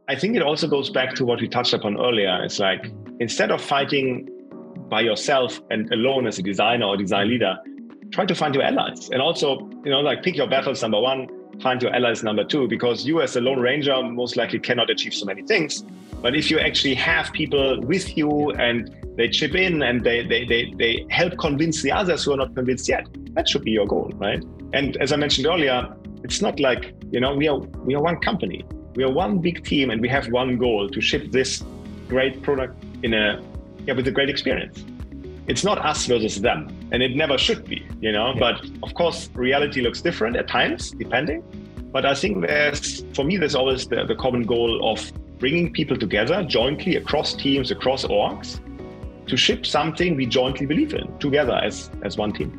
I think it also goes back to what we touched upon earlier. It's like, instead of fighting by yourself and alone as a designer or design leader, try to find your allies. And also, like, pick your battles, number one, find your allies, number two, because you as a lone ranger most likely cannot achieve so many things. But if you actually have people with you and they chip in and they help convince the others who are not convinced yet, that should be your goal, right? And as I mentioned earlier, it's not like, we are one company. We are one big team and we have one goal: to ship this great product with a great experience. It's not us versus them, and it never should be, But of course, reality looks different at times, depending. But I think for me, there's always the common goal of bringing people together jointly across teams, across orgs, to ship something we jointly believe in together as one team.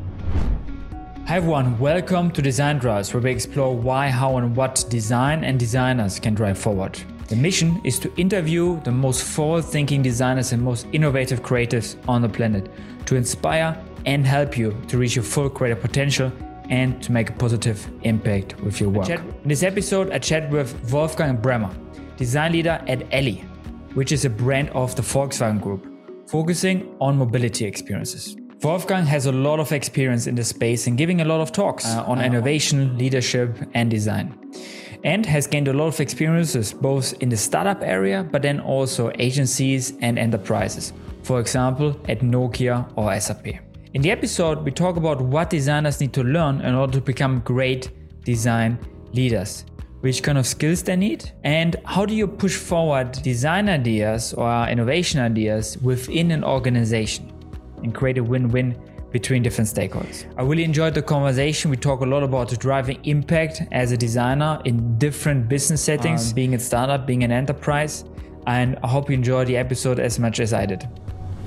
Hi everyone, welcome to Design Drives, where we explore why, how, and what design and designers can drive forward. The mission is to interview the most forward-thinking designers and most innovative creatives on the planet, to inspire and help you to reach your full creative potential and to make a positive impact with your work. In this episode, I chat with Wolfgang Bremmer, design leader at Elli, which is a brand of the Volkswagen Group, focusing on mobility experiences. Wolfgang has a lot of experience in the space and giving a lot of talks on innovation, leadership, and design, and has gained a lot of experiences both in the startup area, but then also agencies and enterprises, for example, at Nokia or SAP. In the episode, we talk about what designers need to learn in order to become great design leaders, which kind of skills they need, and how do you push forward design ideas or innovation ideas within an organization and create a win-win between different stakeholders. I really enjoyed the conversation. We talk a lot about driving impact as a designer in different business settings, being a startup, being an enterprise, and I hope you enjoyed the episode as much as I did.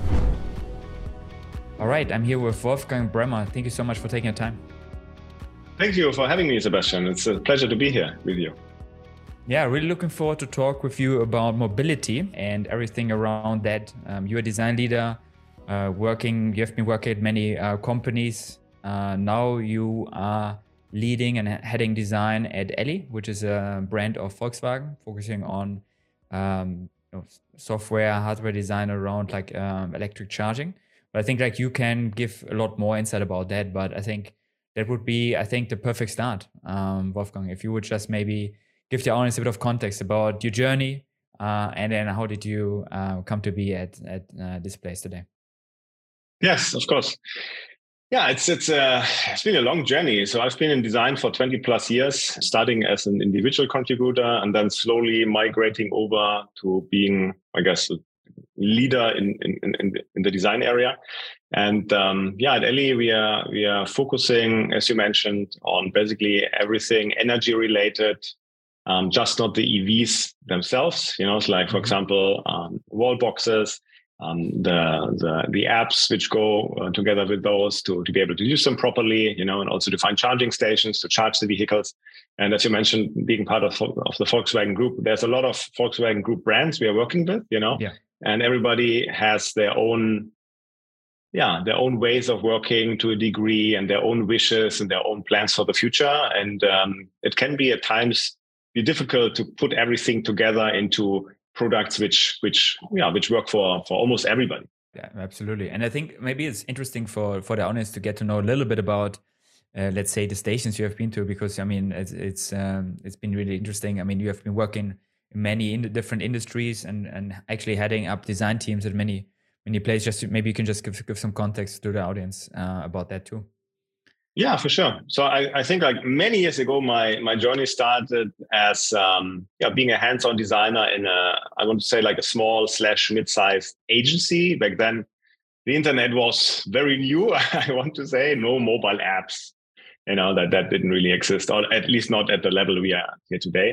All right, I'm here with Wolfgang Bremmer. Thank you so much for taking the time. Thank you for having me, Sebastian. It's a pleasure to be here with you. Yeah, really looking forward to talk with you about mobility and everything around that. You're a design leader. You have been working at many companies. Now you are leading and heading design at Elli, which is a brand of Volkswagen, focusing on software, hardware design around electric charging. But I think you can give a lot more insight about that. But I think that would be, the perfect start, Wolfgang. If you would just maybe give the audience a bit of context about your journey, and then how did you come to be at this place today? Yes, of course. Yeah, it's been a long journey. So I've been in design for 20 plus years, starting as an individual contributor and then slowly migrating over to being, I guess, a leader in the design area. And at Elli, we are focusing, as you mentioned, on basically everything energy related, just not the EVs themselves. It's like, for example, wall boxes, the apps which go together with those to be able to use them properly, and also to find charging stations to charge the vehicles. And as you mentioned, being part of the Volkswagen Group, there's a lot of Volkswagen Group brands we are working with, and everybody has their own ways of working to a degree and their own wishes and their own plans for the future. And it can be at times be difficult to put everything together into products which work for almost everybody. Yeah, absolutely. And I think maybe it's interesting for the audience to get to know a little bit about, let's say, the stations you have been to, because it's been really interesting. You have been working in many different industries and actually heading up design teams at many places. Maybe you can just give some context to the audience about that too. Yeah, for sure. So I think many years ago, my journey started as being a hands-on designer in a small / mid-sized agency. Back then, the internet was very new. I want to say no mobile apps, that didn't really exist, or at least not at the level we are here today.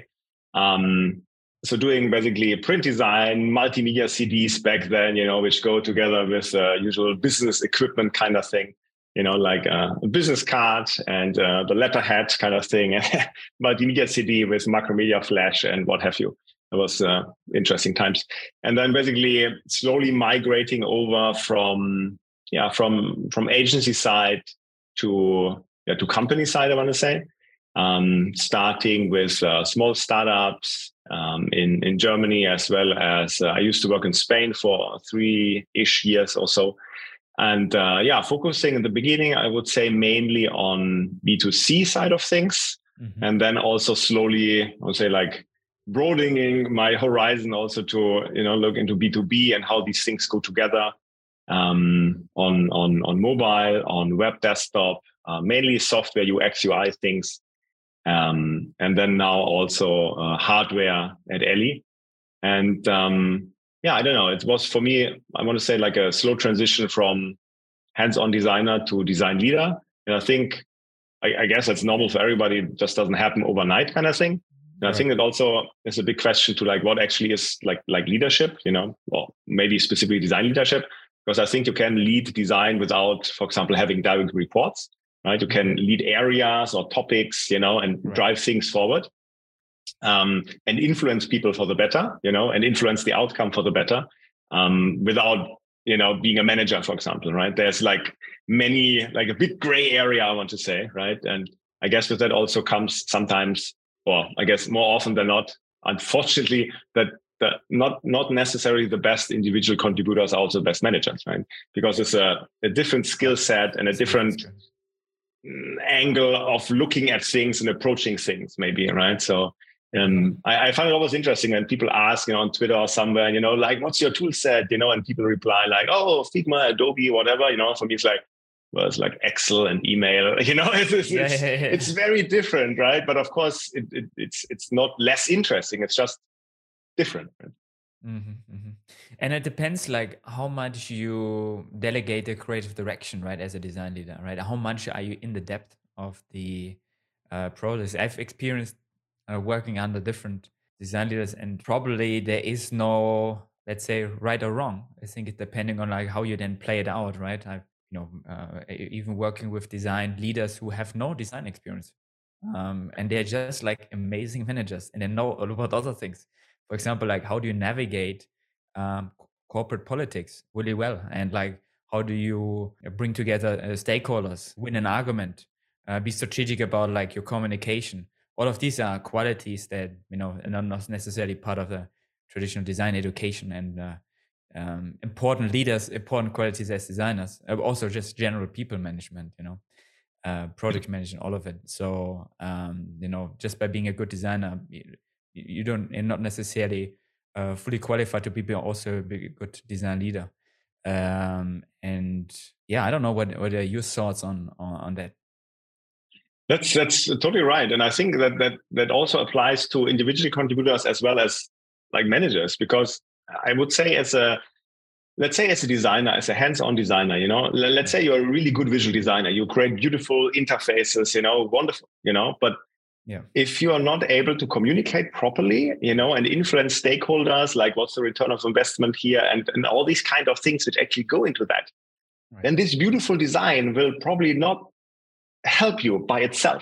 So doing basically print design, multimedia CDs back then, which go together with usual business equipment kind of thing. Like a business card and the letterhead kind of thing, multimedia CD with Macromedia Flash and what have you. It was interesting times. And then basically slowly migrating over from agency side to company side, I want to say. starting with small startups in Germany, as well as I used to work in Spain for 3-ish years or so. And focusing in the beginning, I would say mainly on B2C side of things. Mm-hmm. And then also slowly, I would say, like broadening my horizon also to, look into B2B and how these things go together on mobile, on web desktop, mainly software, UX, UI things. And then now also hardware at Ellie. And I don't know. It was for me, I want to say, like a slow transition from hands-on designer to design leader. And I think, I guess that's normal for everybody. It just doesn't happen overnight kind of thing. And right. I think it also is a big question to like what actually is like leadership, or maybe specifically design leadership, because I think you can lead design without, for example, having direct reports, right? You can lead areas or topics, and right. drive things forward. And influence people for the better, and influence the outcome for the better, without, being a manager, for example, right? There's like a bit gray area, I want to say, right? And I guess with that also comes sometimes, or I guess more often than not, unfortunately, that not necessarily the best individual contributors are also the best managers, right? Because it's a different skill set and a different angle of looking at things and approaching things, maybe, right? So I find it always interesting when people ask, on Twitter or somewhere, like, what's your tool set, and people reply like, oh, Figma, Adobe, whatever, for me, it's like, well, it's like Excel and email, it's very different, right? But of course, it's not less interesting. It's just different. Right? Mm-hmm, mm-hmm. And it depends like how much you delegate the creative direction, right? As a design leader, right? How much are you in the depth of the process? I've experienced working under different design leaders, and probably there is no, let's say, right or wrong. I think it's depending on like how you then play it out, right? I've even working with design leaders who have no design experience, and they're just like amazing managers, and they know all about other things. For example, like how do you navigate corporate politics really well, and like how do you bring together stakeholders, win an argument, be strategic about like your communication. All of these are qualities that are not necessarily part of the traditional design education, and important leaders, important qualities as designers, also just general people management, product management, all of it. So just by being a good designer, you're not necessarily fully qualified to be also a good design leader. And I don't know what are your thoughts on that. That's totally right, and I think that also applies to individual contributors as well as like managers, because I would say as a designer, as a hands-on designer, let's say you're a really good visual designer, you create beautiful interfaces, wonderful, but if you are not able to communicate properly, and influence stakeholders, like what's the return of investment here, and all these kind of things which actually go into that, right, then this beautiful design will probably not help you by itself,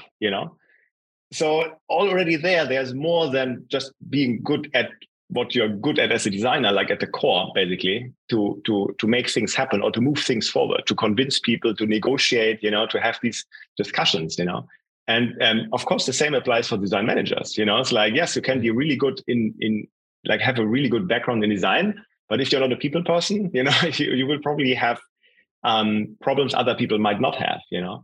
So already there's more than just being good at what you're good at as a designer, like at the core, basically, to make things happen or to move things forward, to convince people, to negotiate, to have these discussions, And of course, the same applies for design managers. It's like, yes, you can be really good in like have a really good background in design, but if you're not a people person, you will probably have problems other people might not have,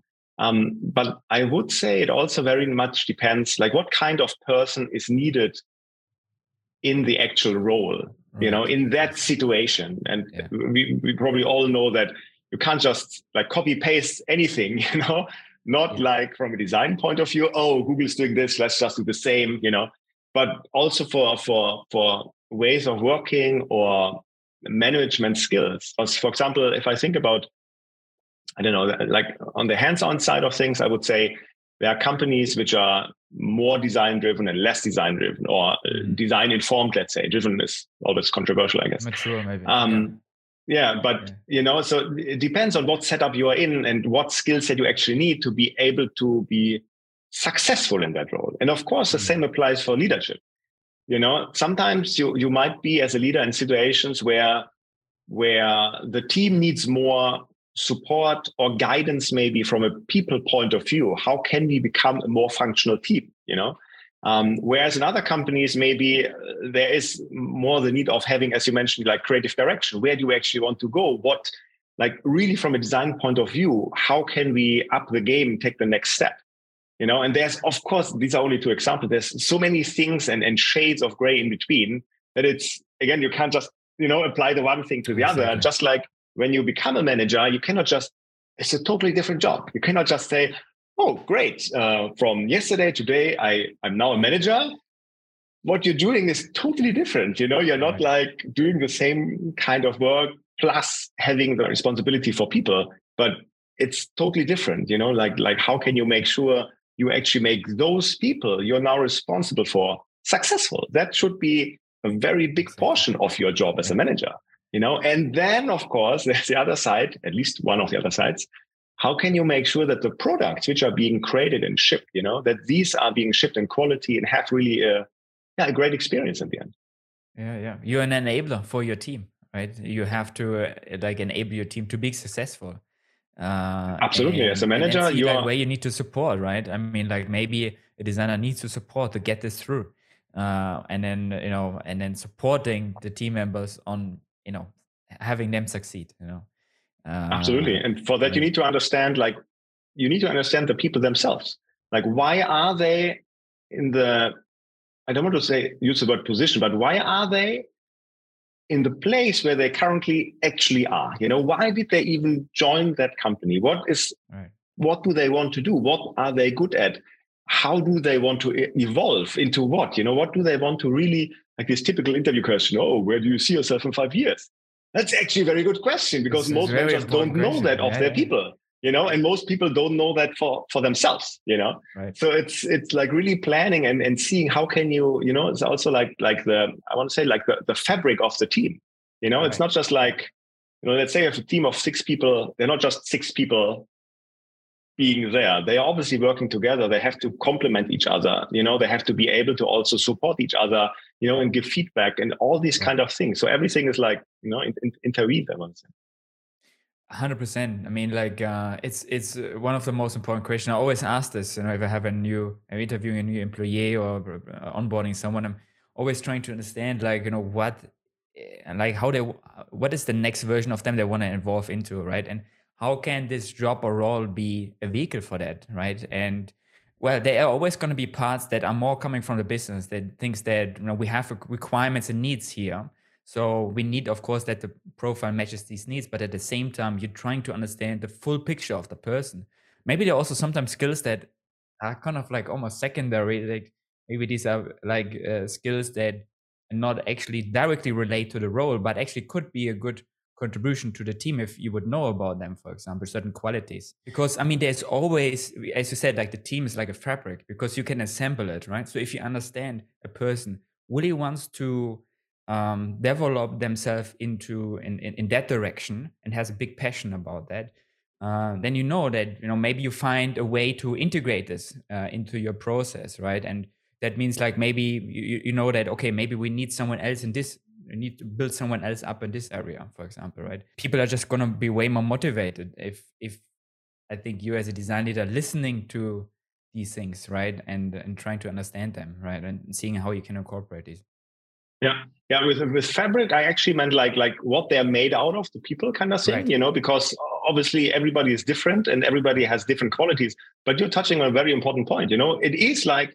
But I would say it also very much depends, like what kind of person is needed in the actual role, right, in that situation. And we probably all know that you can't just like copy paste anything, not like from a design point of view, oh, Google's doing this, let's just do the same, but also for ways of working or management skills. For example, if I think about, I don't know, like on the hands-on side of things, I would say there are companies which are more design-driven and less design-driven, or design-informed, let's say. Driven is always controversial, I guess. Mature, maybe. So it depends on what setup you are in and what skill set you actually need to be able to be successful in that role. And of course, the same applies for leadership. Sometimes you might be as a leader in situations where the team needs more support or guidance maybe from a people point of view. How can we become a more functional team? Whereas in other companies, maybe there is more the need of having, as you mentioned, like creative direction. Where do you actually want to go? What, like really from a design point of view, how can we up the game, take the next step? And there's, of course, these are only two examples. There's so many things and shades of gray in between that it's, again, you can't just, apply the one thing to the other. Just like when you become a manager, you cannot just, it's a totally different job. You cannot just say, oh, great. From yesterday, today, I'm now a manager. What you're doing is totally different. You're not like doing the same kind of work plus having the responsibility for people, but it's totally different. Like how can you make sure you actually make those people you're now responsible for successful? That should be a very big portion of your job as a manager, and then of course, there's the other side, at least one of the other sides. How can you make sure that the products which are being created and shipped, that these are being shipped in quality and have really a great experience at the end? Yeah. You're an enabler for your team, right? You have to enable your team to be successful. Absolutely. As a manager, where you need to support, right? I mean, like maybe a designer needs to support to get this through, and then supporting the team members on, having them succeed. Absolutely. And for that, you need to understand, the people themselves. Like, why are they in the, I don't want to use the word position, but why are they in the place where they currently actually are? Why did they even join that company? What do they want to do? What are they good at? How do they want to evolve into what? What do they want to really, like this typical interview question, oh, where do you see yourself in 5 years? That's actually a very good question, because most managers don't know that of their people, and most people don't know that for themselves, Right. So it's like really planning and seeing how can you, it's also like the fabric of the team, Right. It's not just like, let's say you have a team of 6 people, they're not just 6 people being there. They are obviously working together. They have to complement each other. They have to be able to also support each other, and give feedback and all these kind of things. So everything is like, interweaved, I want to say. 100%. I mean, like it's one of the most important questions. I always ask this, if I have I'm interviewing a new employee or onboarding someone, I'm always trying to understand, what is the next version of them they want to evolve into, right? And how can this job or role be a vehicle for that, right? And well, there are always going to be parts that are more coming from the business, that thinks that we have requirements and needs here. So we need, of course, that the profile matches these needs, but at the same time, you're trying to understand the full picture of the person. Maybe there are also sometimes skills that are kind of like almost secondary. Like maybe these are like skills that not actually directly relate to the role, but actually could be a good contribution to the team if you would know about them, for example, certain qualities. Because I mean, there's always, as you said, like the team is like a fabric, because you can assemble it, right? So if you understand a person really wants to develop themselves into in that direction and has a big passion about that, then that maybe you find a way to integrate this into your process, right? And that means like maybe you know that, okay, maybe we need someone else in this. We need to build someone else up in this area, for example, right? People are just going to be way more motivated if I think you as a design leader listening to these things, right? And trying to understand them, right? And seeing how you can incorporate these. Yeah. With fabric, I actually meant like what they're made out of, the people kind of thing, right. Because obviously everybody is different and everybody has different qualities. But you're touching on a very important point. It is like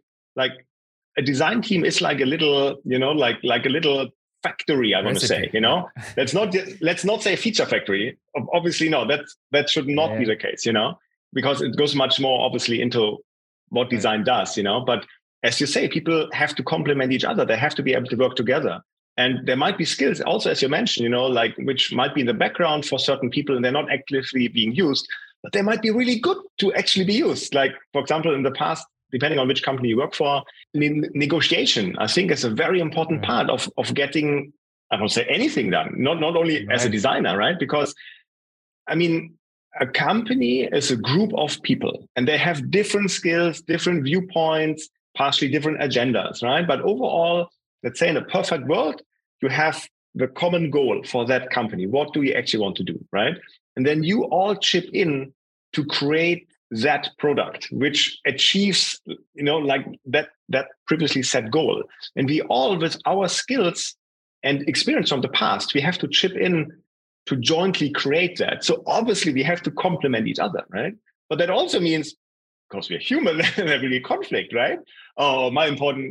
a design team is like a little, like a little factory, I want to say, let's not say feature factory. Obviously, no, that should not be the case, because it goes much more obviously into what design does, but as you say, people have to complement each other. They have to be able to work together. And there might be skills also, as you mentioned, which might be in the background for certain people and they're not actively being used, but they might be really good to actually be used. Like, for example, in the past, depending on which company you work for, negotiation, I think, is a very important part of getting, I won't say anything done, not only as a designer, right? Because, I mean, a company is a group of people and they have different skills, different viewpoints, partially different agendas, right? But overall, let's say in a perfect world, you have the common goal for that company? What do you actually want to do, right? And then you all chip in to create that product, which achieves, like that previously set goal. And we all, with our skills and experience from the past, we have to chip in to jointly create that. So obviously we have to complement each other, right? But that also means, because we're human, there will be conflict, right? Oh, my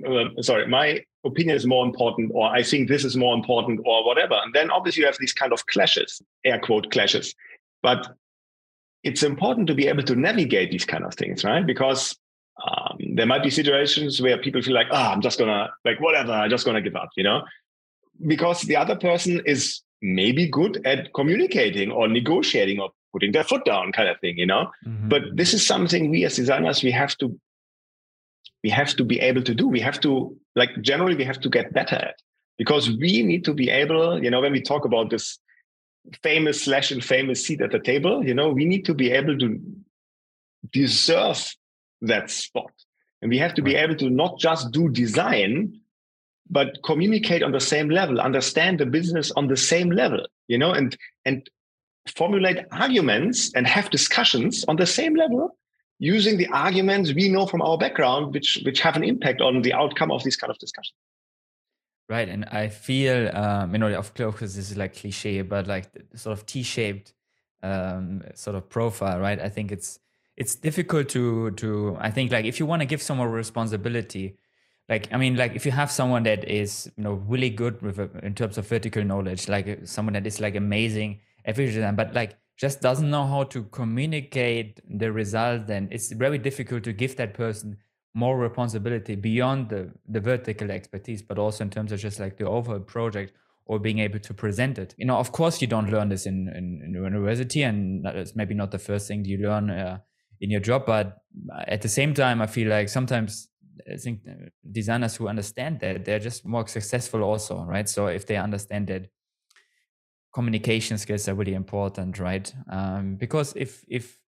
opinion is more important, or I think this is more important, or whatever. And then obviously you have these kind of clashes, air quote clashes. But it's important to be able to navigate these kind of things, right? Because there might be situations where people feel like, I'm just gonna, whatever, I'm just gonna give up, because the other person is maybe good at communicating or negotiating or putting their foot down, kind of thing, Mm-hmm. But this is something we as designers, we have to be able to do. We have to, generally, we have to get better at, because we need to be able, when we talk about this famous seat at the table, we need to be able to deserve that spot. And we have to be able to not just do design, but communicate on the same level, understand the business on the same level, and formulate arguments and have discussions on the same level, using the arguments we know from our background, which have an impact on the outcome of these kind of discussions. Right. And I feel, of course, this is like cliche, but like the sort of T-shaped sort of profile, right? I think it's difficult to I think, like, if you want to give someone responsibility, if you have someone that is, really good with in terms of vertical knowledge, like someone that is like amazing at visual design, but like just doesn't know how to communicate the result, then it's very difficult to give that person more responsibility beyond the vertical expertise, but also in terms of just like the overall project or being able to present it. Of course, you don't learn this in university, and it's maybe not the first thing you learn in your job. But at the same time, I feel like sometimes I think designers who understand that, they're just more successful also, right? So if they understand that communication skills are really important, right? Because if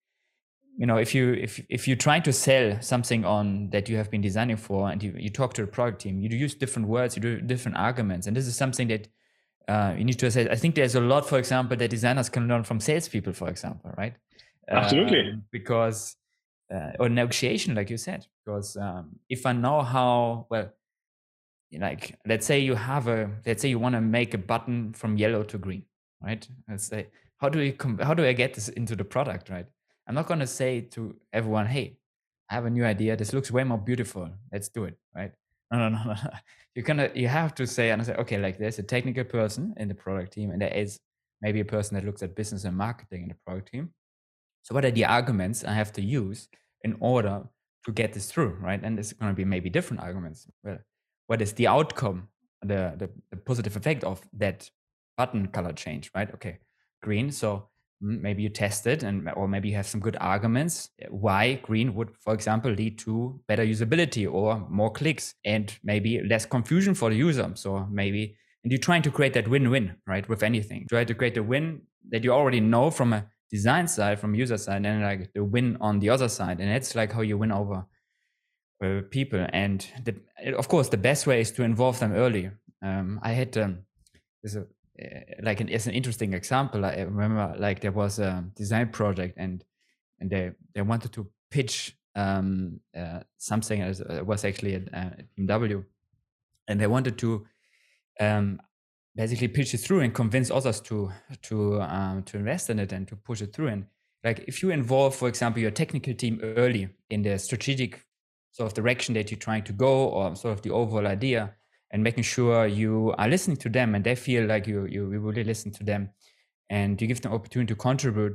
you're trying to sell something on that you have been designing for, and you talk to the product team, you use different words, you do different arguments, and this is something that you need to assess. I think there's a lot, for example, that designers can learn from salespeople, for example, right? Absolutely. Because or negotiation, like you said, because if I know how, well, like let's say you want to make a button from yellow to green, right? Let's say how do I get this into the product, right? I'm not going to say to everyone, hey, I have a new idea. This looks way more beautiful. Let's do it, right? No. You have to say, okay, like there's a technical person in the product team, and there is maybe a person that looks at business and marketing in the product team. So what are the arguments I have to use in order to get this through, right? And it's going to be maybe different arguments. Well, what is the outcome, the positive effect of that button color change, right? Okay, green. So maybe you test it, or maybe you have some good arguments why green would, for example, lead to better usability or more clicks and maybe less confusion for the user. So maybe, and you're trying to create that win-win, right? With anything, try to create a win that you already know from a design side, from user side, and like the win on the other side. And that's like how you win over people. And of course, the best way is to involve them early. I had as an interesting example. I remember like there was a design project, and they wanted to pitch something. It was actually at BMW, and they wanted to basically pitch it through and convince others to invest in it and to push it through. And like if you involve, for example, your technical team early in the strategic sort of direction that you're trying to go, or sort of the overall idea, and making sure you are listening to them and they feel like you really listen to them, and you give them opportunity to contribute.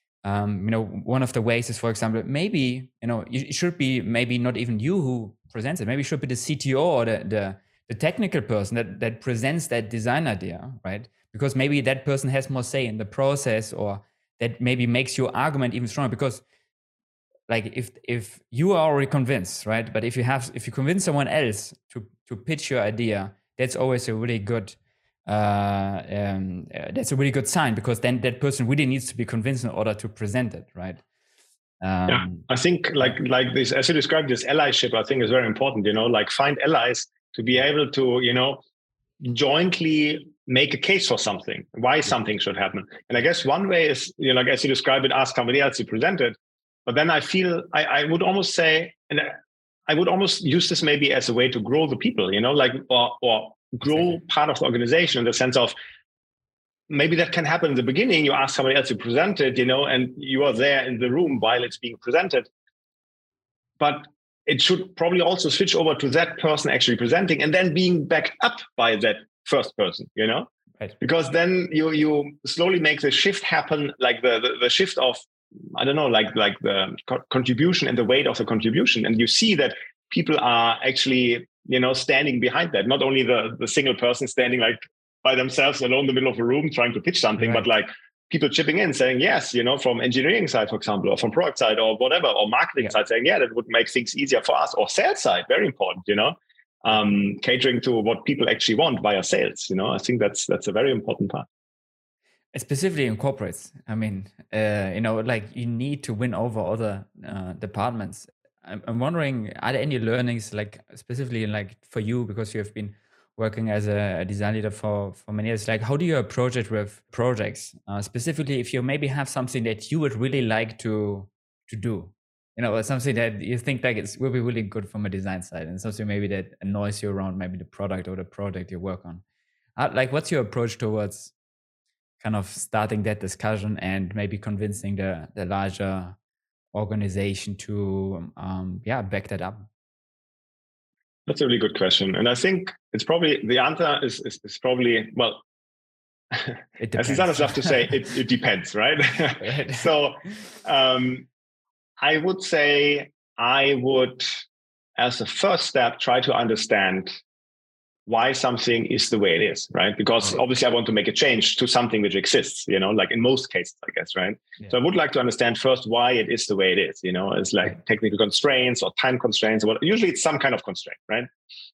One of the ways is, for example, maybe it should be maybe not even you who presents it. Maybe it should be the CTO or the technical person that presents that design idea, right? Because maybe that person has more say in the process, or that maybe makes your argument even stronger. Because like if you are already convinced, right? But if you convince someone else to pitch your idea, that's always a really good that's a really good sign, because then that person really needs to be convinced in order to present it, right? Yeah, I think like this, as you described, this allyship, I think is very important. Like find allies to be able to jointly make a case for something, why something should happen. And I guess one way is, like as you describe it, ask somebody else to present it. But then I feel I would almost say, and I would almost use this maybe as a way to grow the people, like, or grow part of the organization in the sense of, maybe that can happen in the beginning. You ask somebody else to present it, and you are there in the room while it's being presented. But it should probably also switch over to that person actually presenting and then being backed up by that first person, right. Because then you slowly make the shift happen, like the shift of, I don't know, like the contribution and the weight of the contribution. And you see that people are actually, standing behind that. Not only the single person standing like by themselves alone in the middle of a room trying to pitch something, right. But like people chipping in saying yes, from engineering side, for example, or from product side or whatever, or marketing side saying, yeah, that would make things easier for us, or sales side, very important, catering to what people actually want via sales. I think that's a very important part. Specifically in corporates, I mean, like you need to win over other departments. I'm wondering, are there any learnings, like specifically like for you, because you have been working as a design leader for many years, like how do you approach it with projects? Specifically, if you maybe have something that you would really like to do, or something that you think like will be really good from a design side, and something maybe that annoys you around maybe the product or the project you work on. Like what's your approach towards kind of starting that discussion and maybe convincing the larger organization to back that up? That's a really good question. And I think it's probably, the answer is probably, well, as designers love to say, it depends, right? Right. So I would say I would, as a first step, try to understand why something is the way it is, right? Because obviously I want to make a change to something which exists, like in most cases, I guess, right? Yeah. So I would like to understand first why it is the way it is, it's like technical constraints or time constraints, or usually it's some kind of constraint, right?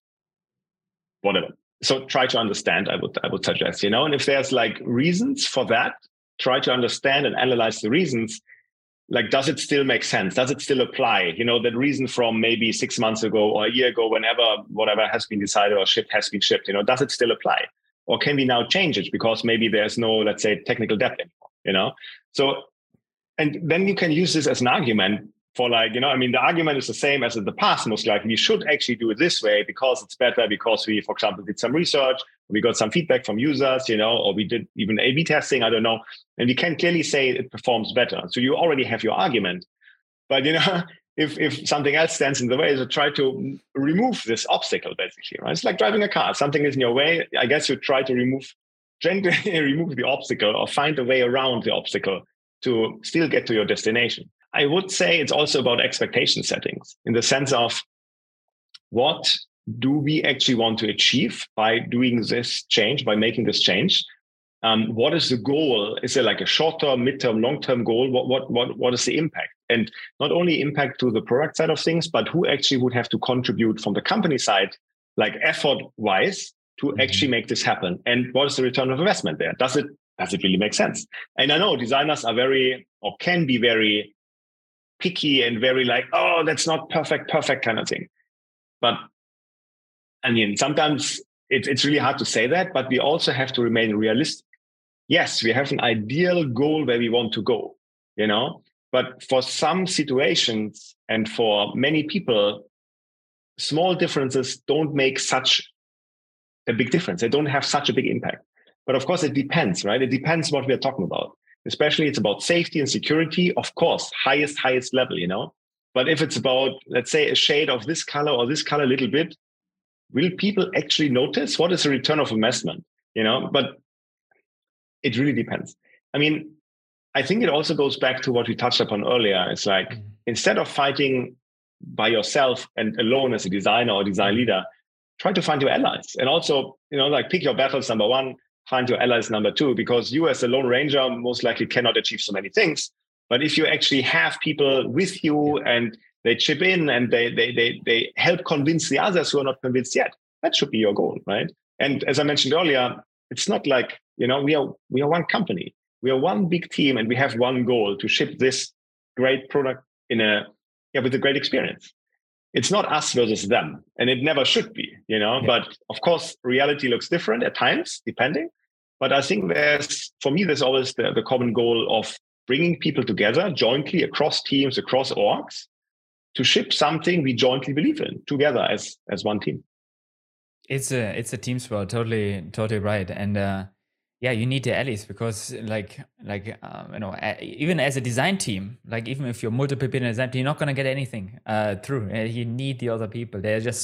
Whatever. So try to understand, I would suggest, and if there's like reasons for that, try to understand and analyze the reasons. Like, does it still make sense? Does it still apply? That reason from maybe 6 months ago or a year ago, whatever has been decided or has been shipped, does it still apply? Or can we now change it because maybe there's no, let's say, technical depth anymore, So, and then you can use this as an argument for like, the argument is the same as in the past, most likely. We should actually do it this way because it's better, because we, for example, did some research, we got some feedback from users, or we did even A/B testing, I don't know. And we can clearly say it performs better. So you already have your argument. But, if something else stands in the way, so try to remove this obstacle, basically, right? It's like driving a car. If something is in your way, I guess you try to gently remove the obstacle or find a way around the obstacle to still get to your destination. I would say it's also about expectation settings, in the sense of, what do we actually want to achieve by doing this change, by making this change? What is the goal? Is it like a short-term, mid-term, long-term goal? What is the impact? And not only impact to the product side of things, but who actually would have to contribute from the company side, like effort-wise, to actually make this happen? And what is the return of investment there? Does it really make sense? And I know designers are can be very picky and very like, oh, that's not perfect kind of thing. But I mean, sometimes it's really hard to say that, but we also have to remain realistic. Yes, we have an ideal goal where we want to go, but for some situations and for many people, small differences don't make such a big difference. They don't have such a big impact. But of course, it depends, right? It depends what we're talking about. Especially it's about safety and security, of course, highest level, But if it's about, let's say, a shade of this color or this color a little bit, will people actually notice? What is the return of investment? But it really depends. I mean, I think it also goes back to what we touched upon earlier. It's like, instead of fighting by yourself and alone as a designer or design leader, try to find your allies. And also, like pick your battles, number one, find your allies, number two, because you as a lone ranger most likely cannot achieve so many things. But if you actually have people with you and they chip in and they help convince the others who are not convinced yet, that should be your goal, right? And as I mentioned earlier, it's not like, we are one company. We are one big team and we have one goal: to ship this great product with a great experience. it's not us versus them, and it never should be, Yeah. But of course, reality looks different at times, depending. But I think for me, there's always the common goal of bringing people together jointly across teams, across orgs, to ship something we jointly believe in together as one team. It's a team sport, totally right. And yeah, you need the allies because even as a design team, like even if you're multiple people in a design team, you're not gonna get anything through. You need the other people. There's just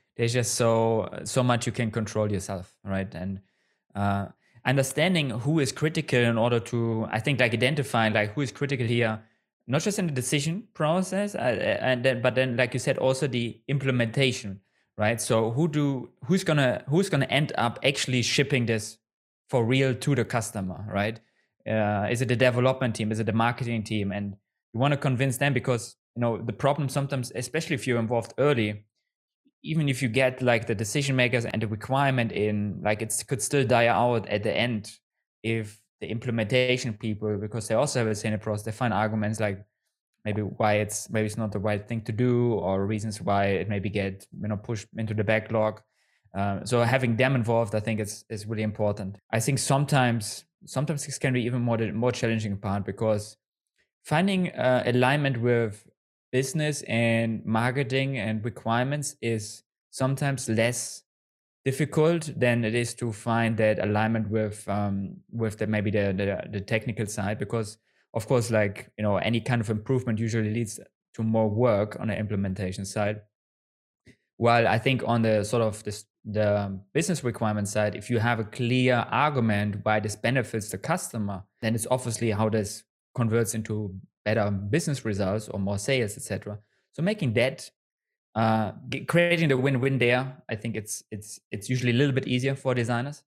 so much you can control yourself, right? And understanding who is critical in order to, I think, like identifying like who is critical here, not just in the decision process, but then like you said, also the implementation. Right. So who's gonna end up actually shipping this for real to the customer, right? Is it the development team? Is it the marketing team? And you want to convince them because the problem sometimes, especially if you're involved early, even if you get like the decision makers and the requirement in, like it could still die out at the end if the implementation people, because they also have a same process, they find arguments like maybe it's not the right thing to do, or reasons why it maybe get pushed into the backlog. So having them involved, I think is really important. I think sometimes this can be even more challenging part, because finding alignment with business and marketing and requirements is sometimes less difficult than it is to find that alignment with maybe the technical side, because of course, like, any kind of improvement usually leads to more work on the implementation side. While I think on the sort of the business requirement side, if you have a clear argument why this benefits the customer, then it's obviously how this converts into better business results or more sales, etc. So making that, creating the win-win there, I think it's usually a little bit easier for designers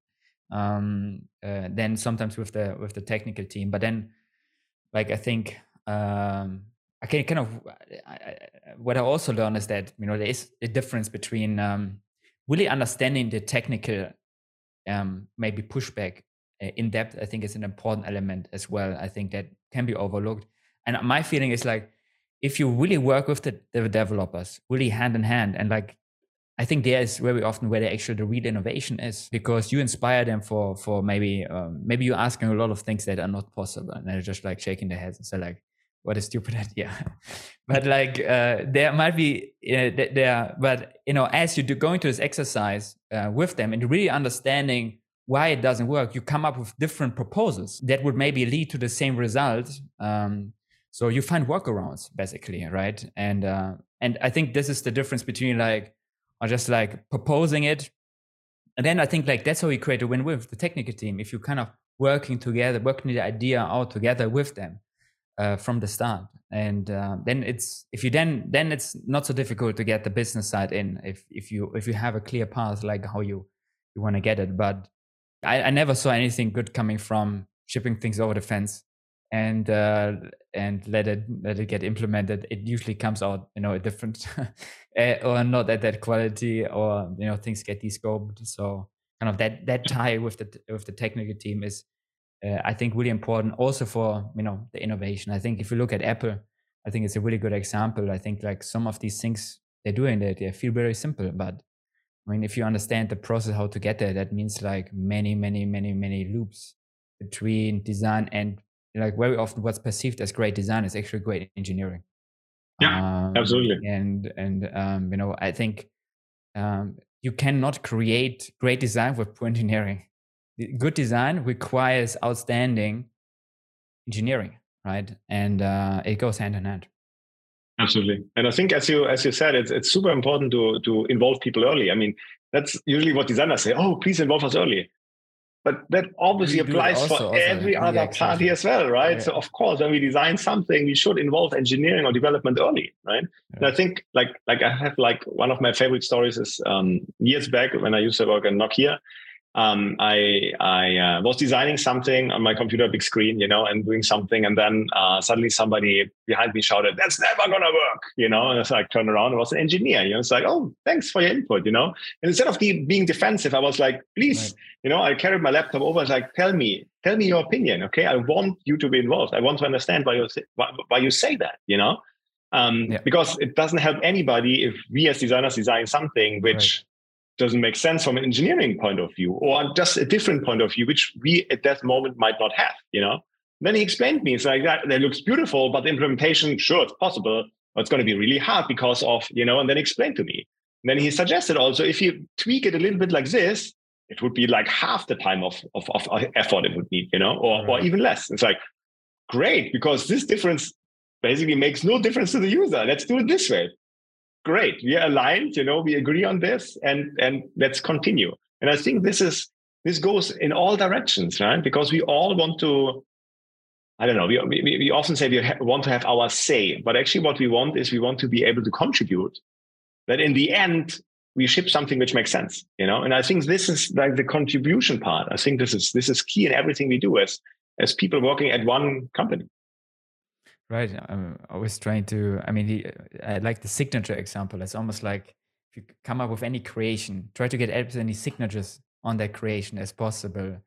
than sometimes with the technical team. But then, like, I think I can kind of what I also learned is that there is a difference between really understanding the technical maybe pushback in depth. I think is an important element as well. I think that can be overlooked. And my feeling is like, if you really work with the developers really hand in hand, and like, I think there is very often where the real innovation is, because you inspire them for maybe you're asking a lot of things that are not possible, and they're just like shaking their heads and say like, what a stupid idea. But like there might be but as you do going through this exercise with them and really understanding why it doesn't work, you come up with different proposals that would maybe lead to the same result. So you find workarounds basically, right? And I think this is the difference between like, or just like proposing it. And then I think like that's how you create a win-win with the technical team. If you kind of working the idea out together with them from the start. And then it's not so difficult to get the business side in if you have a clear path, like how you want to get it. But I never saw anything good coming from shipping things over the fence and let it get implemented. It usually comes out a different or not at that quality, or things get descoped. So kind of that tie with the technical team is I think really important also for the innovation. I think if you look at Apple, I think it's a really good example. I think like some of these things they're doing that they feel very simple, but I mean, if you understand the process how to get there, that means like many loops between design and like very often what's perceived as great design is actually great engineering. Yeah, absolutely. And I think you cannot create great design with poor engineering. Good design requires outstanding engineering, right? And it goes hand in hand. Absolutely. And I think, as you said, it's super important to involve people early. I mean, that's usually what designers say. Oh, please involve us early. But that obviously applies for every other party as well, right? Yeah. So of course, when we design something, we should involve engineering or development early, right? Yeah. And I think like I have like one of my favorite stories is years back when I used to work at Nokia. I was designing something on my computer, big screen, and doing something. And then suddenly somebody behind me shouted, "That's never going to work," And it's like, turned around, it was an engineer, It's like, "Oh, thanks for your input," And instead of being defensive, I was like, "Please," I carried my laptop over. I was like, tell me your opinion. Okay. I want you to be involved. I want to understand why you say that, Because it doesn't help anybody if we as designers design something which doesn't make sense from an engineering point of view, or just a different point of view, which we at that moment might not have, Then he explained to me, it's like that looks beautiful, but the implementation, sure, it's possible, but it's going to be really hard because of, and then explained to me. And then he suggested also, if you tweak it a little bit like this, it would be like half the time of effort it would need, or even less. It's like, great, because this difference basically makes no difference to the user. Let's do it this way. Great. We are aligned, we agree on this, and let's continue. And I think this goes in all directions, right? Because we all want to, I don't know, we often say we want to have our say, but actually what we want is we want to be able to contribute, that in the end, we ship something which makes sense, And I think this is like the contribution part. I think this is key in everything we do as people working at one company. Right. I'm always trying to, I like the signature example. It's almost like if you come up with any creation, try to get as many signatures on that creation as possible.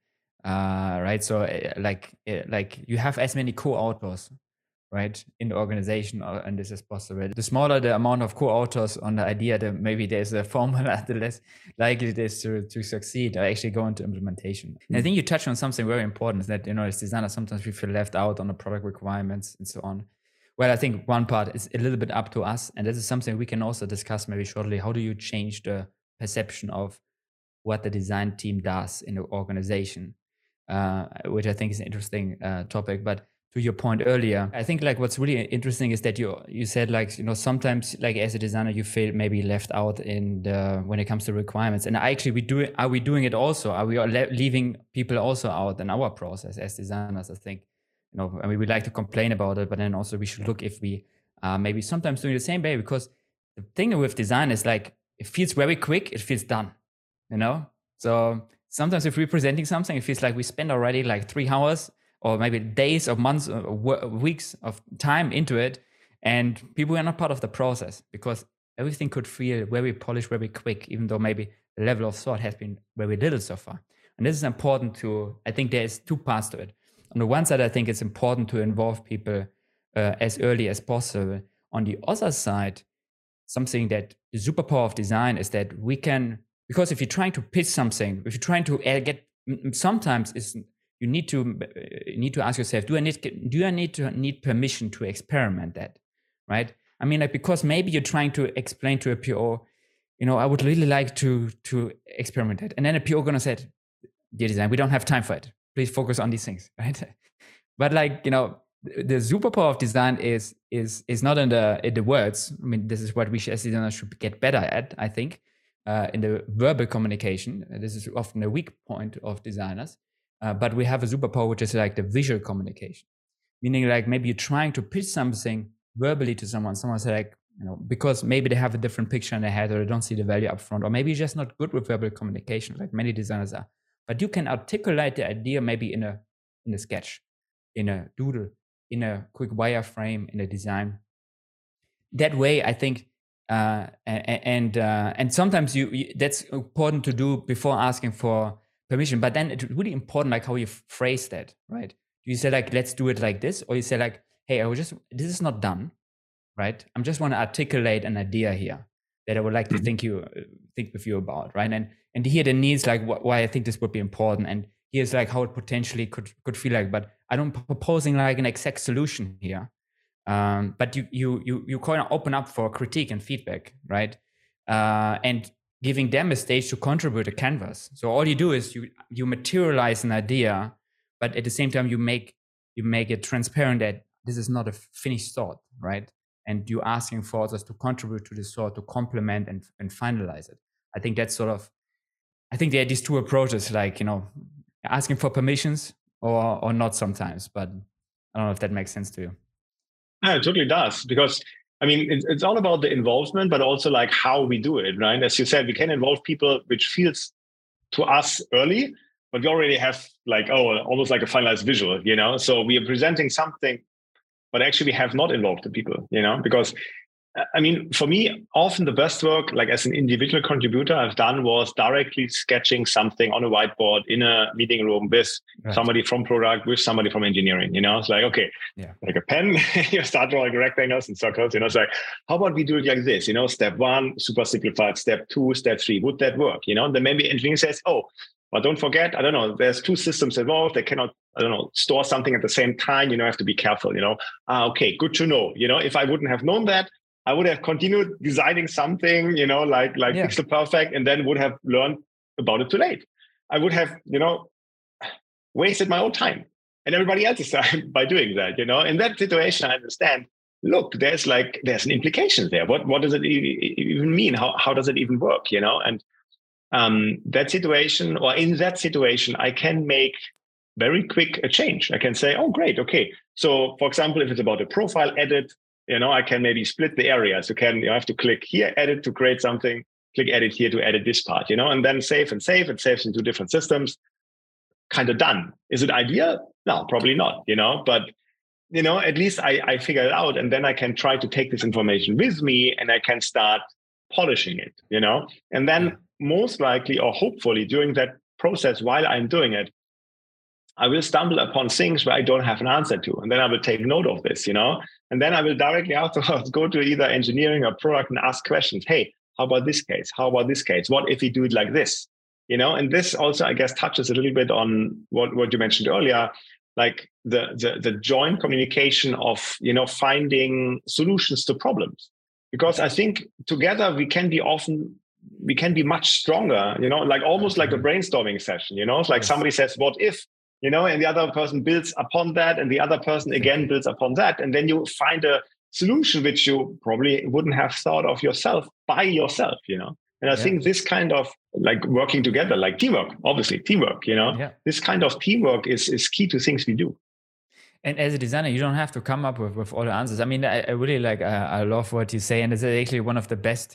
Right. So like you have as many co-authors, right, in the organization, and this is possible. The smaller the amount of co-authors on the idea, that maybe there's a formula, the less likely it is to succeed or actually go into implementation. And I think you touched on something very important, is that, as designers, sometimes we feel left out on the product requirements and so on. Well, I think one part is a little bit up to us, and this is something we can also discuss maybe shortly. How do you change the perception of what the design team does in the organization? Which I think is an interesting topic. But to your point earlier, I think like what's really interesting is that you said like, sometimes like as a designer, you feel maybe left out when it comes to requirements. And actually are we doing it also? Are we leaving people also out in our process as designers? I think, we like to complain about it, but then also we should look if we maybe sometimes doing the same way, because the thing with design is like, it feels very quick, it feels done, So sometimes if we're presenting something, it feels like we spend already like 3 hours or maybe days or months or weeks of time into it, and people are not part of the process because everything could feel very polished, very quick, even though maybe the level of thought has been very little so far. And this is important I think there's 2 parts to it. On the one side, I think it's important to involve people as early as possible. On the other side, something that the superpower of design is that we can, because if you're trying to pitch something, if you're trying to get, sometimes you need to ask yourself, do I need permission to experiment that, right? Because maybe you're trying to explain to a PO, I would really like to experiment that, and then a PO gonna say, dear design, we don't have time for it. Please focus on these things, right? But the superpower of design is not in the words. This is what we as designers should get better at, I think, in the verbal communication. This is often a weak point of designers. But we have a superpower, which is like the visual communication, meaning like maybe you're trying to pitch something verbally to someone's like, because maybe they have a different picture in their head, or they don't see the value up front, or maybe you're just not good with verbal communication, like many designers are. But you can articulate the idea maybe in a sketch, in a doodle, in a quick wireframe, in a design. That way, I think, and sometimes that's important to do before asking for permission, but then it's really important like how you phrase that, right? You say like, let's do it like this, or you say like, hey, this is not done, right? I'm just want to articulate an idea here that I would like to think with you about, right? And here the needs like why I think this would be important, and here's like how it potentially could feel like, but I don't proposing like an exact solution here, but you kind of open up for critique and feedback, right? And giving them a stage to contribute a canvas. So all you do is you materialize an idea, but at the same time you make it transparent that this is not a finished thought, right? And you're asking for others to contribute to this thought, to complement and finalize it. I think that's I think there are these 2 approaches, like, asking for permissions or not sometimes, but I don't know if that makes sense to you. Yeah, it totally does, because it's all about the involvement, but also like how we do it, right? As you said, we can involve people which feels to us early, but we already have like, almost like a finalized visual, So we are presenting something, but actually we have not involved the people, because I mean, for me, often the best work, like as an individual contributor, I've done was directly sketching something on a whiteboard in a meeting room with somebody from product, with somebody from engineering. It's like, okay, like a pen, you start drawing rectangles and circles. It's like, how about we do it like this? Step 1, super simplified. Step 2, step 3. Would that work? Then maybe engineering says, oh, but don't forget, I don't know, there's 2 systems involved. They cannot, store something at the same time. Have to be careful, okay, good to know. If I wouldn't have known that, I would have continued designing something, like pixel perfect, and then would have learned about it too late. I would have, wasted my own time and everybody else's time by doing that, In that situation, I understand, look, there's an implication there. What does it even mean? How does it even work, And that situation, or in that situation, I can make very quick a change. I can say, oh, great. Okay. So for example, if it's about a profile edit, I can maybe split the areas. You have to click here, edit to create something, click edit here to edit this part, and then save. It saves in 2 different systems. Kind of done. Is it ideal? No, probably not, but at least I figure it out, and then I can try to take this information with me and I can start polishing it, and then most likely or hopefully during that process, while I'm doing it, I will stumble upon things where I don't have an answer to. And then I will take note of this, and then I will directly afterwards go to either engineering or product and ask questions. Hey, how about this case? How about this case? What if we do it like this? And this also, I guess, touches a little bit on what you mentioned earlier, like the joint communication of, finding solutions to problems. Because I think together we can be much stronger, like almost like a brainstorming session, It's like somebody says, what if? And the other person builds upon that, and the other person again builds upon that. And then you find a solution which you probably wouldn't have thought of yourself by yourself, And I think this kind of like working together, like teamwork, obviously teamwork, This kind of teamwork is key to things we do. And as a designer, you don't have to come up with all the answers. I mean, I really I love what you say. And it's actually one of the best,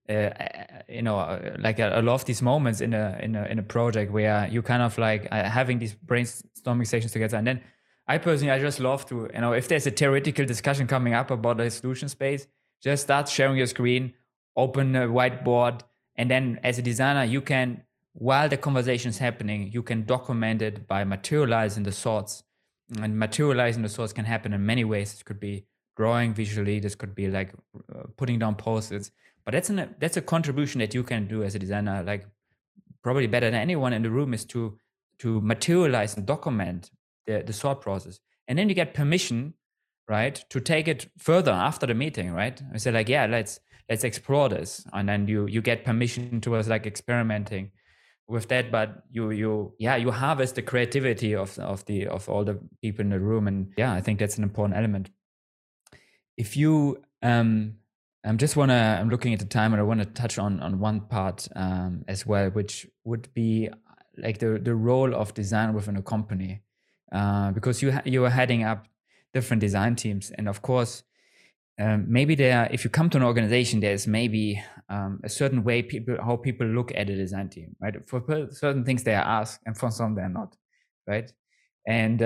I love these moments in a project where you kind of having these brainstorming sessions together. And then I just love to, if there's a theoretical discussion coming up about a solution space, just start sharing your screen, open a whiteboard. And then as a designer, you can, while the conversation is happening, you can document it by materializing the thoughts. And materializing the thoughts can happen in many ways. It could be drawing visually. This could be putting down post-its. But that's a contribution that you can do as a designer, probably better than anyone in the room, is to materialize and document the thought process. And then you get permission, right, to take it further after the meeting, right? I say let's explore this. And then you get permission towards experimenting with that, but you harvest the creativity of all the people in the room. And I think that's an important element. If you I'm looking at the time, and I want to touch on one part as well, which would be the role of design within a company, because you are heading up different design teams, and of course, maybe if you come to an organization, there's maybe a certain way how people look at a design team, right? For certain things they are asked, and for some they're not, right? And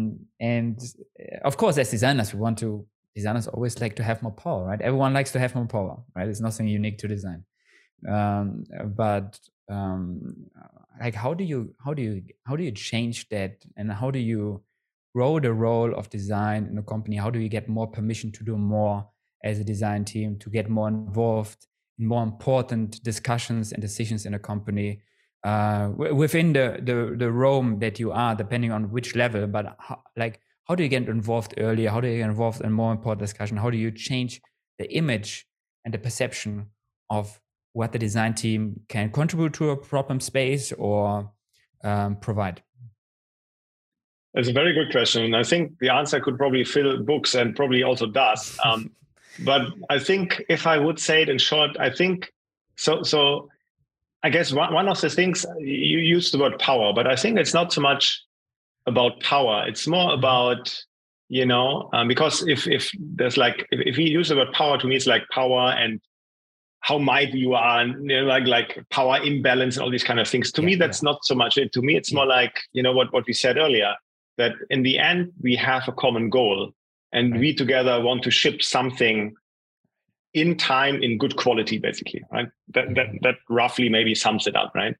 of course, as designers, designers always like to have more power, right? Everyone likes to have more power, right? It's nothing unique to design. But how do you change that, and how do you grow the role of design in a company? How do you get more permission to do more as a design team, to get more involved in more important discussions and decisions in a company, within the realm that you are, depending on which level? But how do you get involved earlier? How do you get involved in more important discussion? How do you change the image and the perception of what the design team can contribute to a problem space or provide? It's a very good question. I think the answer could probably fill books, and probably also does. But I think if I would say it in short, I think so I guess one of the things, you used the word power, but I think it's not so much about power. It's more about, because if there's if we use the word power, to me it's like power and how mighty you are, and like power imbalance and all these kind of things. To me, that's not so much it. To me, it's more like, what we said earlier, that in the end we have a common goal, and we together want to ship something in time, in good quality, basically, right? That roughly maybe sums it up, right?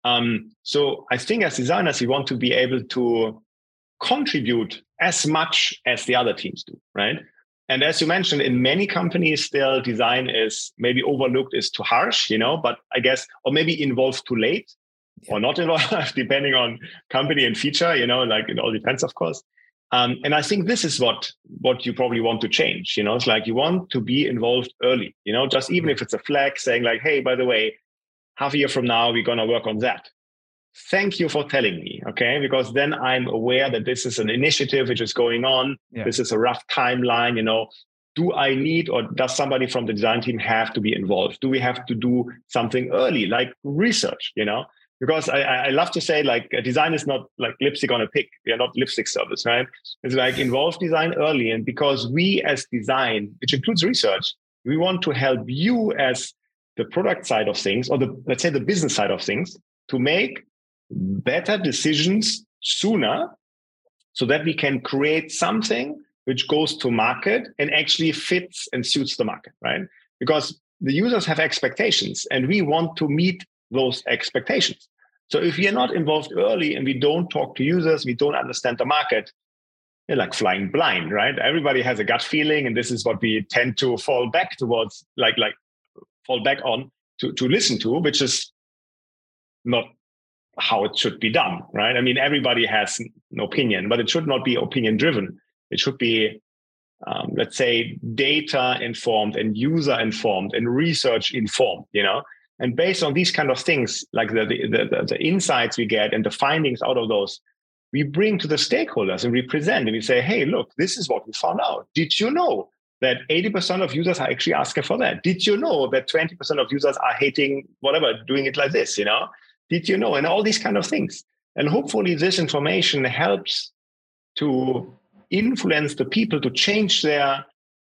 So I think as designers, we want to be able to contribute as much as the other teams do, right? And as you mentioned, in many companies, still design is maybe overlooked, is too harsh, but I guess, or maybe involved too late, or not involved, depending on company and feature, like it all depends, of course. And I think this is what you probably want to change. It's like you want to be involved early, just even if it's a flag saying like, hey, by the way, half a year from now, we're going to work on that. Thank you for telling me, okay? Because then I'm aware that this is an initiative which is going on. Yeah. This is a rough timeline, Do I need, or does somebody from the design team have to be involved? Do we have to do something early, like research, Because I love to say, like, design is not like lipstick on a pig. We are not lipstick service, right? It's like involve design early. And because we as design, which includes research, we want to help you as the product side of things, or let's say the business side of things, to make better decisions sooner so that we can create something which goes to market and actually fits and suits the market, right? Because the users have expectations and we want to meet those expectations. So if we are not involved early and we don't talk to users, we don't understand the market, you're like flying blind, right? Everybody has a gut feeling, and this is what we tend to fall back towards, fall back on to listen to, which is not how it should be done, right? I mean, everybody has an opinion, but it should not be opinion driven. It should be, let's say, data informed and user informed and research informed, And based on these kind of things, like the insights we get and the findings out of those, we bring to the stakeholders and we present and we say, hey, look, this is what we found out. Did you know that 80% of users are actually asking for that? Did you know that 20% of users are hating whatever, doing it like this, Did you know? And all these kind of things. And hopefully this information helps to influence the people to change their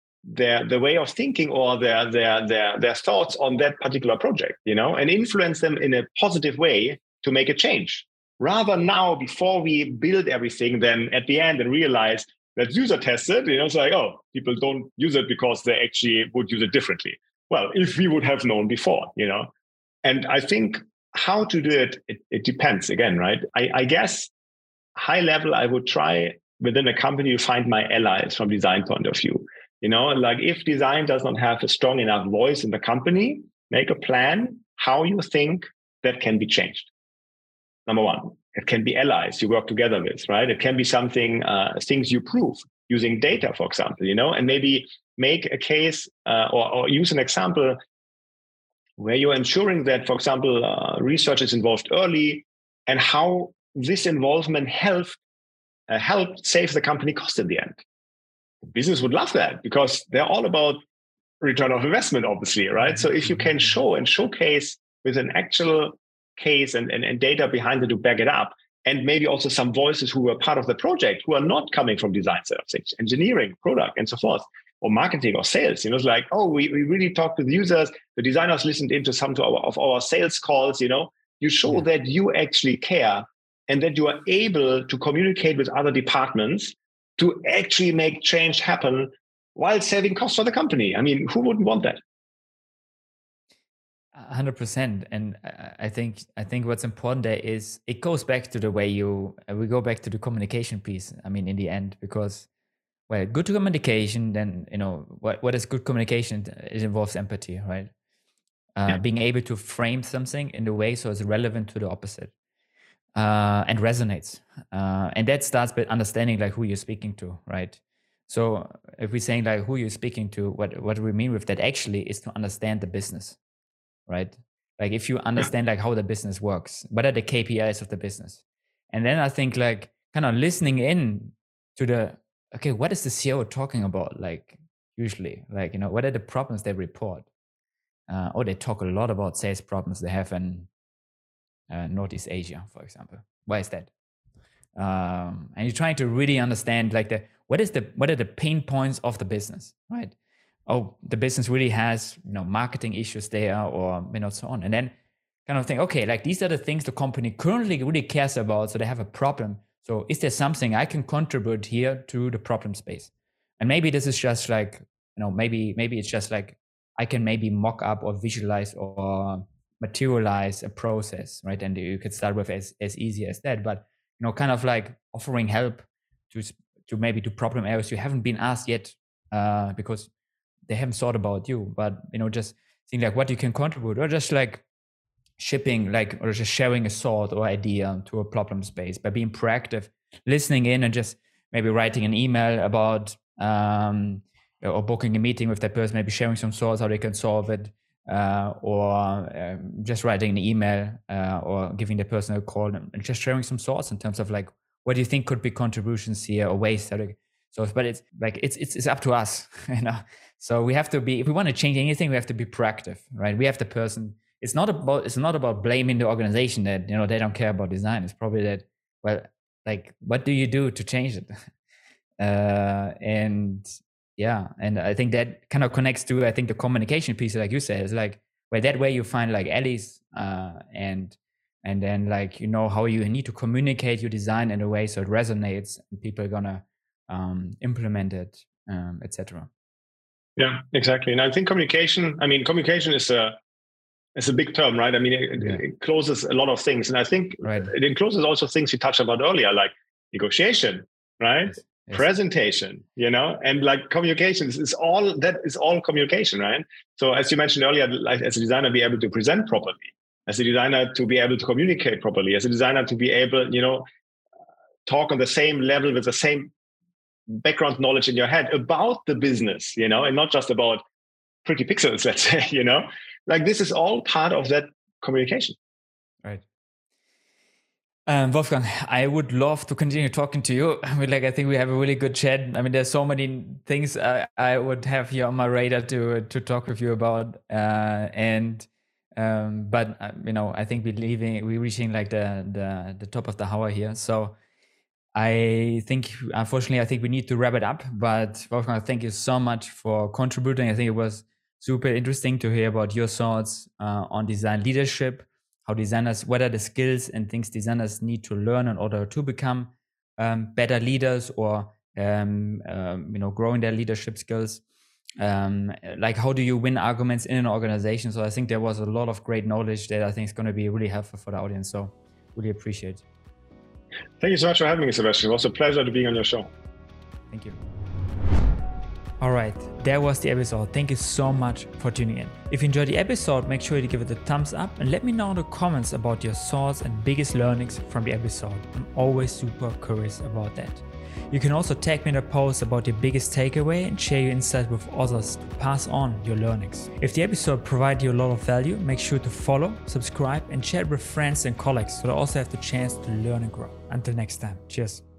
way of thinking or their thoughts on that particular project, and influence them in a positive way to make a change. Rather now, before we build everything, then at the end and realize that user tested, it's like, oh, people don't use it because they actually would use it differently. Well, if we would have known before, And I think how to do it, it depends again, right? I guess high level, I would try within a company to find my allies from design point of view. Like if design does not have a strong enough voice in the company, make a plan how you think that can be changed. Number one, it can be allies you work together with, right? It can be something, things you prove using data, for example, and maybe make a case or use an example where you're ensuring that, for example, research is involved early and how this involvement helped save the company cost in the end. Business would love that because they're all about return of investment, obviously, right? So if you can show and showcase with an actual case and data behind it to back it up, and maybe also some voices who were part of the project who are not coming from design side of things, engineering, product, and so forth, or marketing or sales. It's like, oh, we really talked to the users. The designers listened into some of our sales calls. You show that you actually care and that you are able to communicate with other departments to actually make change happen while saving costs for the company. I mean, who wouldn't want that? 100%. And I think what's important there is it goes back to the way we go back to the communication piece. I mean, in the end, because good communication, then, what is good communication? It involves empathy, right? Being able to frame something in a way so it's relevant to the opposite and resonates. And that starts with understanding like who you're speaking to, right? So if we're saying like who you're speaking to, what do we mean with that actually is to understand the business, right? Like if you understand like how the business works, what are the KPIs of the business? And then I think like kind of listening in to okay, what is the CEO talking about? Like usually, like, what are the problems they report? They talk a lot about sales problems they have in Northeast Asia, for example. Why is that? And you're trying to really understand like what are the pain points of the business, right? Oh, the business really has, marketing issues there or, so on. And then kind of think, okay, like these are the things the company currently really cares about. So they have a problem. So is there something I can contribute here to the problem space? And maybe this is just like, maybe it's just like I can maybe mock up or visualize or materialize a process, right? And you could start with as easy as that, but kind of like offering help to maybe to problem areas you haven't been asked yet, because they haven't thought about you, but just think like what you can contribute, or just like shipping, like, or just sharing a thought or idea to a problem space by being proactive, listening in, and just maybe writing an email about or booking a meeting with that person, maybe sharing some thoughts how they can solve it, or just writing an email or giving the person a call and just sharing some thoughts in terms of like, what do you think could be contributions here or ways that so, but it's like it's up to us, So we have to be, if we want to change anything, we have to be proactive, right? We have the person. It's not about blaming the organization that they don't care about design. It's probably that, well, like, what do you do to change it? And I think that kind of connects to, I think, the communication piece, like you said, is like, well, that way you find like allies, and then like how you need to communicate your design in a way so it resonates and people are gonna implement it, etc. Yeah, exactly. And I think communication is a big term, right? I mean, it encloses a lot of things, and I think it encloses also things you touched about earlier, like negotiation, right? Yes. Presentation, and like communication is all communication, right? So as you mentioned earlier, like as a designer, be able to present properly, as a designer to be able to communicate properly, as a designer to be able, talk on the same level with the same background knowledge in your head about the business, and not just about pretty pixels, let's say, like this is all part of that communication. Right. Wolfgang, I would love to continue talking to you. I mean, like, I think we have a really good chat. I mean, there's so many things I would have here on my radar to talk with you about. But I think we're reaching like the top of the hour here. So I think, unfortunately, we need to wrap it up. But Wolfgang, thank you so much for contributing. I think it was super interesting to hear about your thoughts on design leadership, how designers, what are the skills and things designers need to learn in order to become better leaders, or growing their leadership skills. Like, how do you win arguments in an organization? So I think there was a lot of great knowledge that I think is going to be really helpful for the audience. So really appreciate it. Thank you so much for having me, Sebastian. It was a pleasure to be on your show. Thank you. All right, that was the episode. Thank you so much for tuning in. If you enjoyed the episode, make sure to give it a thumbs up and let me know in the comments about your thoughts and biggest learnings from the episode. I'm always super curious about that. You can also tag me in a post about your biggest takeaway and share your insights with others to pass on your learnings. If the episode provided you a lot of value, make sure to follow, subscribe, and share it with friends and colleagues so they also have the chance to learn and grow. Until next time, cheers.